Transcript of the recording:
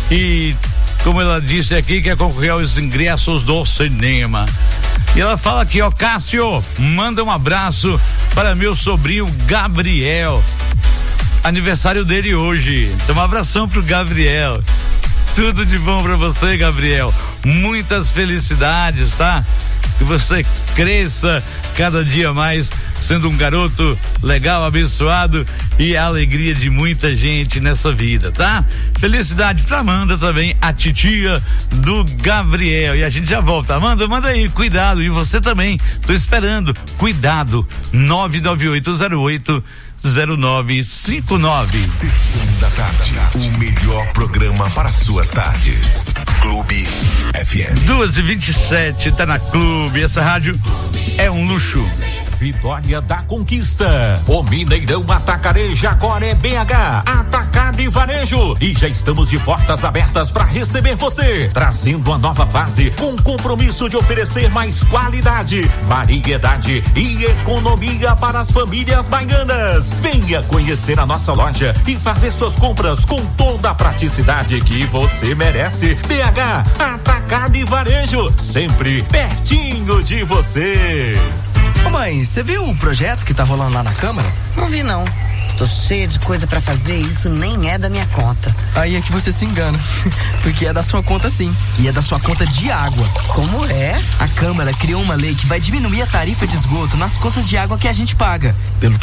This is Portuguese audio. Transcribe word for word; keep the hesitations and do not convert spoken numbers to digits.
e, como ela disse aqui, quer concorrer aos ingressos do cinema. E ela fala aqui, ó, Cássio, manda um abraço para meu sobrinho Gabriel. Aniversário dele hoje. Então um abração pro Gabriel. Tudo de bom pra você, Gabriel. Muitas felicidades, tá? Que você cresça cada dia mais, sendo um garoto legal, abençoado e a alegria de muita gente nessa vida, tá? Felicidade pra Amanda também, a titia do Gabriel. E a gente já volta. Amanda, manda aí, cuidado. E você também, tô esperando. Cuidado. nove nove oito zero oito zero nove cinco nove. Sessão da tarde, o melhor programa para suas tardes. Clube F M. duas e vinte e sete, tá na Clube. Essa rádio é um luxo. Vitória da Conquista. O Mineirão Atacarejo agora é B H, Atacado e Varejo. E já estamos de portas abertas para receber você, trazendo uma nova fase com compromisso de oferecer mais qualidade, variedade e economia para as famílias baianas. Venha conhecer a nossa loja e fazer suas compras com toda a praticidade que você merece. B H, Atacado e Varejo, sempre pertinho de você. Ô mãe, você viu o projeto que tá rolando lá na Câmara? Não vi não. Tô cheia de coisa pra fazer e isso nem é da minha conta. Aí é que você se engana, porque é da sua conta sim, e é da sua conta de água. Como é? A Câmara criou uma lei que vai diminuir a tarifa de esgoto nas contas de água que a gente paga. Pelo